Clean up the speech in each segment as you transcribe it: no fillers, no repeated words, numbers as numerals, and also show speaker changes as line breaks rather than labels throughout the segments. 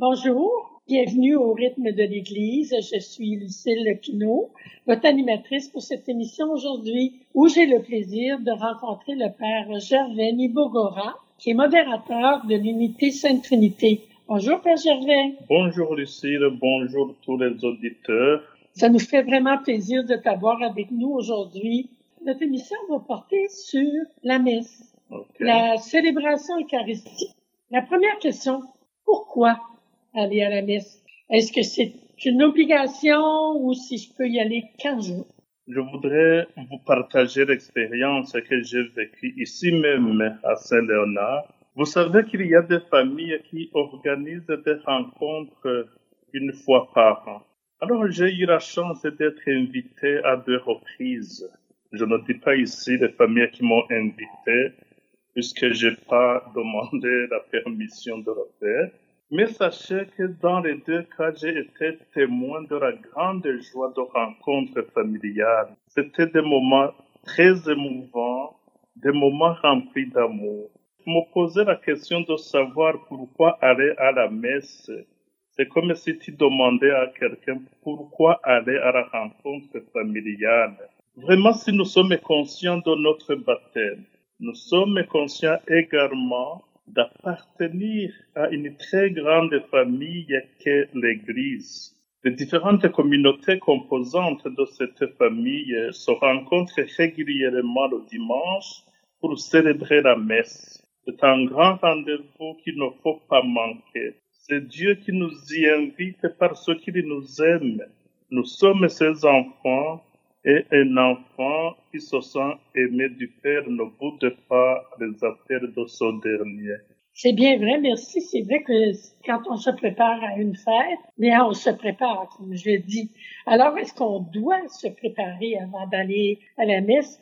Bonjour, bienvenue au rythme de l'Église. Je suis Lucille Pinault, votre animatrice pour cette émission aujourd'hui, où j'ai le plaisir de rencontrer le Père Gervais Nibogora, qui est modérateur de l'Unité Sainte Trinité. Bonjour, Père Gervais.
Bonjour, Lucille. Bonjour tous les auditeurs.
Ça nous fait vraiment plaisir de t'avoir avec nous aujourd'hui. Notre émission va porter sur la messe, la célébration eucharistique. La première question, pourquoi aller à la messe? Est-ce que c'est une obligation ou si je peux y aller quand je veux?
Je voudrais vous partager l'expérience que j'ai vécue ici même à Saint-Léonard. Vous savez qu'il y a des familles qui organisent des rencontres une fois par an. Alors j'ai eu la chance d'être invité à 2 reprises. Je ne dis pas ici les familles qui m'ont invité, puisque j'ai pas demandé la permission de le faire. Mais sachez que dans les 2 cas, j'ai été témoin de la grande joie de rencontres familiales. C'était des moments très émouvants, des moments remplis d'amour. Me poser la question de savoir pourquoi aller à la messe, c'est comme si tu demandais à quelqu'un pourquoi aller à la rencontre familiale. Vraiment, si nous sommes conscients de notre baptême, nous sommes conscients également d'appartenir à une très grande famille qu'est l'Église. Les différentes communautés composantes de cette famille se rencontrent régulièrement le dimanche pour célébrer la messe. C'est un grand rendez-vous qu'il ne faut pas manquer. C'est Dieu qui nous y invite parce qu'il nous aime. Nous sommes ses enfants. Et un enfant qui se sent aimé du Père ne boude pas les affaires de son dernier.
C'est bien vrai, merci. C'est vrai que quand on se prépare à une fête, bien, on se prépare, comme je l'ai dit. Alors, est-ce qu'on doit se préparer avant d'aller à la messe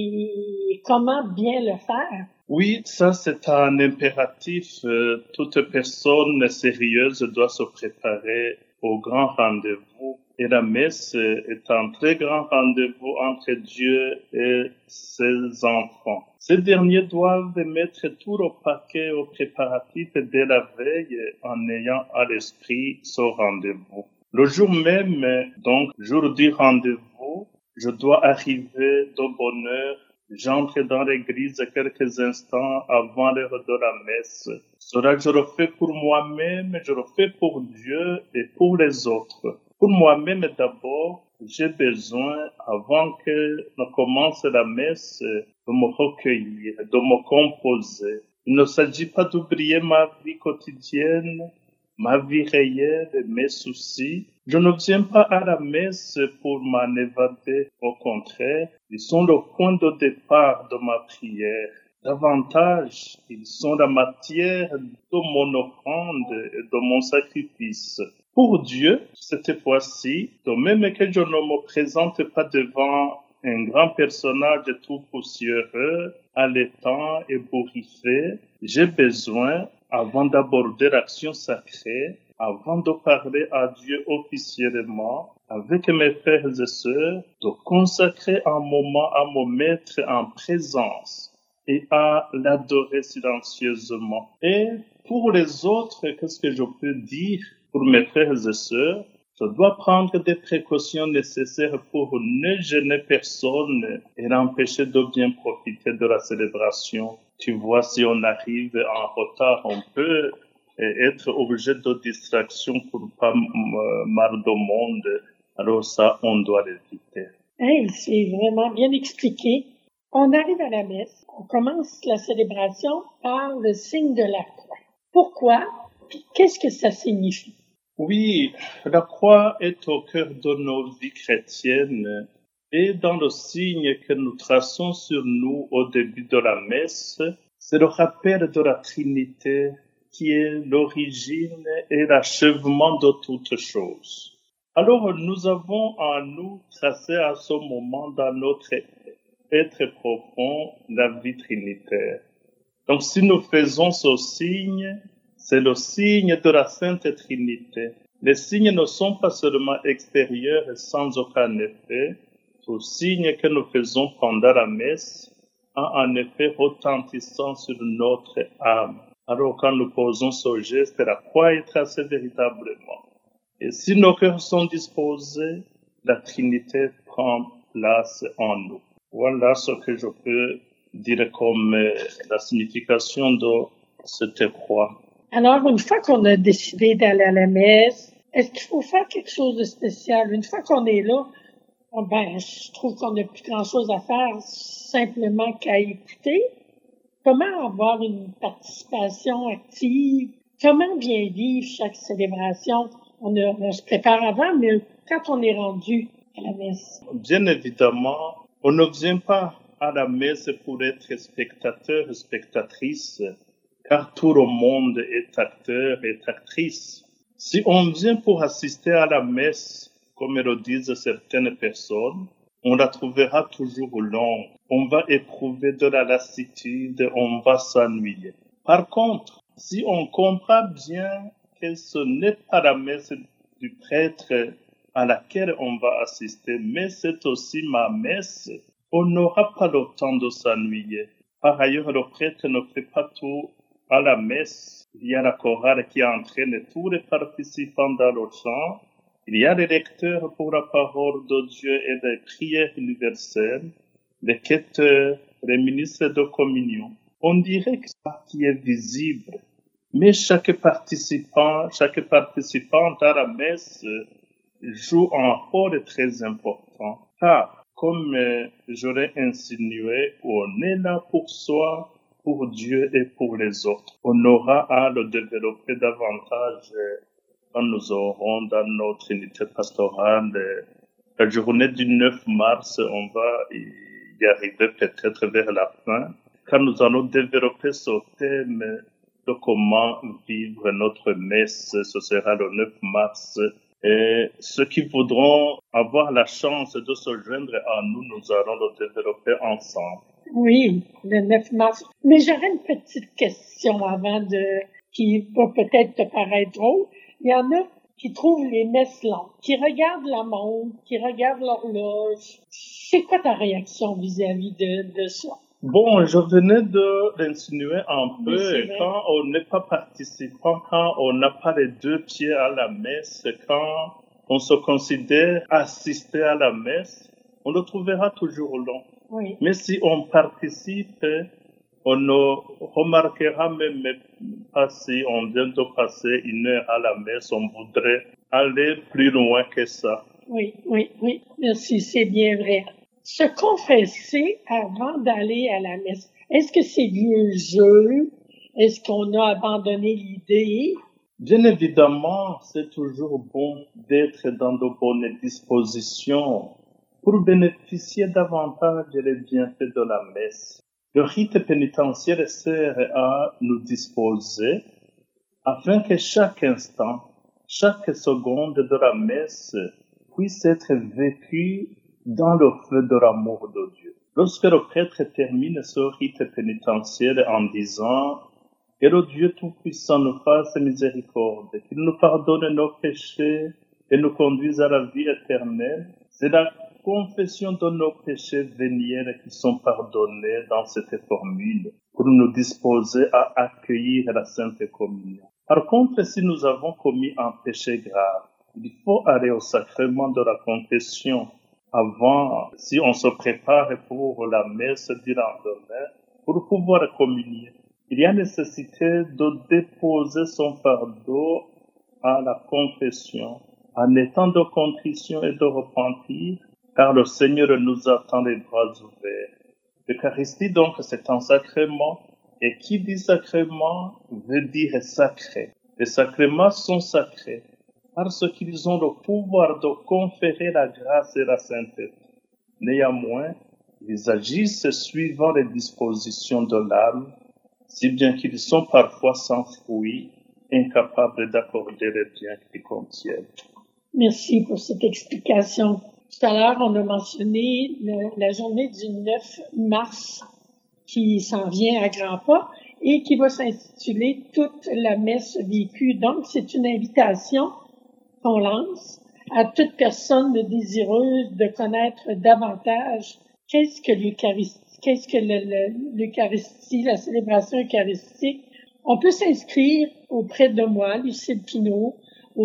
et comment bien le faire?
Oui, ça c'est un impératif. Toute personne sérieuse doit se préparer au grand rendez-vous. Et la messe est un très grand rendez-vous entre Dieu et ses enfants. Ces derniers doivent mettre tout le paquet aux préparatifs dès la veille en ayant à l'esprit ce rendez-vous. Le jour même, donc, jour du rendez-vous, je dois arriver de bonne heure. J'entre dans l'église quelques instants avant l'heure de la messe. Cela, je le fais pour moi-même, je le fais pour Dieu et pour les autres. Pour moi-même d'abord, j'ai besoin, avant que ne commence la messe, de me recueillir, de me composer. Il ne s'agit pas d'oublier ma vie quotidienne, ma vie réelle, mes soucis. Je ne viens pas à la messe pour m'en évader. Au contraire, ils sont le point de départ de ma prière. Davantage, ils sont la matière de mon offrande et de mon sacrifice. Pour Dieu, cette fois-ci, de même que je ne me présente pas devant un grand personnage tout poussiéreux, allaitant et bourriffé, j'ai besoin, avant d'aborder l'action sacrée, avant de parler à Dieu officiellement, avec mes frères et sœurs, de consacrer un moment à me mettre en présence et à l'adorer silencieusement. Et pour les autres, qu'est-ce que je peux dire? Pour mes frères et sœurs, je dois prendre des précautions nécessaires pour ne gêner personne et l'empêcher de bien profiter de la célébration. Tu vois, si on arrive en retard, on peut être obligé de distraction pour pas mal de monde. Alors ça, on doit l'éviter.
Hey, c'est vraiment bien expliqué. On arrive à la messe, on commence la célébration par le signe de la croix. Pourquoi? Puis qu'est-ce que ça signifie?
Oui, la croix est au cœur de nos vies chrétiennes et dans le signe que nous traçons sur nous au début de la messe, c'est le rappel de la Trinité qui est l'origine et l'achèvement de toutes choses. Alors nous avons en nous tracé à ce moment dans notre être profond la vie trinitaire. Donc si nous faisons ce signe, c'est le signe de la Sainte Trinité. Les signes ne sont pas seulement extérieurs et sans aucun effet. Tout signe que nous faisons pendant la messe a un effet retentissant sur notre âme. Alors quand nous posons ce geste, la croix est tracée véritablement. Et si nos cœurs sont disposés, la Trinité prend place en nous. Voilà ce que je peux dire comme la signification de cette croix.
Alors, une fois qu'on a décidé d'aller à la messe, est-ce qu'il faut faire quelque chose de spécial? Une fois qu'on est là, je trouve qu'on n'a plus grand-chose à faire, simplement qu'à écouter. Comment avoir une participation active? Comment bien vivre chaque célébration? On se prépare avant, mais quand on est rendu à la messe.
Bien évidemment, on ne vient pas à la messe pour être spectateur et spectatrice, car tout le monde est acteur et actrice. Si on vient pour assister à la messe, comme le disent certaines personnes, on la trouvera toujours longue. On va éprouver de la lassitude, on va s'ennuyer. Par contre, si on comprend bien que ce n'est pas la messe du prêtre à laquelle on va assister, mais c'est aussi ma messe, on n'aura pas le temps de s'ennuyer. Par ailleurs, le prêtre ne fait pas tout à la messe. Il y a la chorale qui entraîne tous les participants dans le chant. Il y a les lecteurs pour la parole de Dieu et les prières universelles, les quêteurs, les ministres de communion. On dirait que ça qui est visible. Mais chaque participante à la messe joue un rôle très important. Car, comme je l'ai insinué, on est là pour soi, pour Dieu et pour les autres. On aura à le développer davantage quand nous aurons dans notre unité pastorale la journée du 9 mars, on va y arriver peut-être vers la fin, quand nous allons développer ce thème de comment vivre notre messe. Ce sera le 9 mars. Et ceux qui voudront avoir la chance de se joindre à nous, nous allons le développer ensemble.
Oui, le 9 mars. Mais j'aurais une petite question qui va peut-être te paraître drôle. Il y en a qui trouvent les messes longues, qui regardent la montre, qui regardent l'horloge. C'est quoi ta réaction vis-à-vis de ça?
Bon, je venais de l'insinuer un peu. Quand on n'est pas participant, quand on n'a pas les deux pieds à la messe, quand on se considère assister à la messe, on le trouvera toujours long.
Oui.
Mais si on participe, on ne remarquera même pas si on vient de passer une heure à la messe, on voudrait aller plus loin que ça.
Oui. Merci, c'est bien vrai. Se confesser avant d'aller à la messe, est-ce que c'est vieux jeu? Est-ce qu'on a abandonné l'idée?
Bien évidemment, c'est toujours bon d'être dans de bonnes dispositions pour bénéficier davantage des bienfaits de la messe. Le rite pénitentiaire sert à nous disposer afin que chaque instant, chaque seconde de la messe puisse être vécue dans le feu de l'amour de Dieu. Lorsque le prêtre termine ce rite pénitentiaire en disant « Que le Dieu Tout-Puissant nous fasse miséricorde, qu'il nous pardonne nos péchés et nous conduise à la vie éternelle », c'est la confession de nos péchés véniels qui sont pardonnés dans cette formule pour nous disposer à accueillir la Sainte Communion. Par contre, si nous avons commis un péché grave, il faut aller au sacrement de la confession avant, si on se prépare pour la messe du lendemain, pour pouvoir communier. Il y a nécessité de déposer son fardeau à la confession en étant de contrition et de repentir, car le Seigneur nous attend les bras ouverts. L'Eucharistie, donc, c'est un sacrement, et qui dit sacrement veut dire sacré. Les sacrements sont sacrés parce qu'ils ont le pouvoir de conférer la grâce et la sainteté. Néanmoins, ils agissent suivant les dispositions de l'âme, si bien qu'ils sont parfois sans fruit, incapables d'accorder les biens qu'ils contiennent.
Merci pour cette explication. Tout à l'heure, on a mentionné la journée du 9 mars qui s'en vient à grands pas et qui va s'intituler « Toute la messe vécue ». Donc, c'est une invitation qu'on lance à toute personne désireuse de connaître davantage qu'est-ce que l'Eucharistie, la célébration eucharistique On peut s'inscrire auprès de moi, Lucille Pinault, au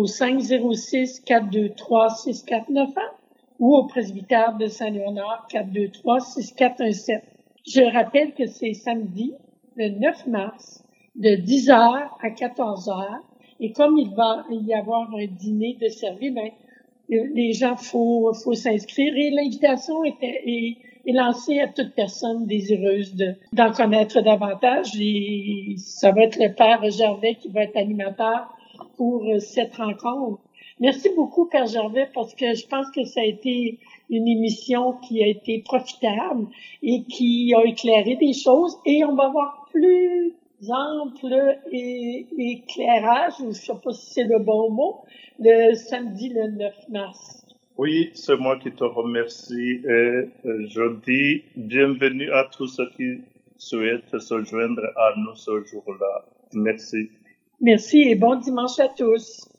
506-423-6491 ou au presbytère de Saint-Léonard 423-6417. Je rappelle que c'est samedi, le 9 mars, de 10h à 14h. Et comme il va y avoir un dîner de service, ben, les gens, faut s'inscrire. Et l'invitation est lancée à toute personne désireuse d'en connaître davantage. Et ça va être le Père Gervais qui va être animateur pour cette rencontre. Merci beaucoup, Père Gervais, parce que je pense que ça a été une émission qui a été profitable et qui a éclairé des choses. Et on va avoir plus ample éclairage, je ne sais pas si c'est le bon mot, le samedi le 9 mars.
Oui, c'est moi qui te remercie. Je dis bienvenue à tous ceux qui souhaitent se joindre à nous ce jour-là. Merci.
Merci et bon dimanche à tous.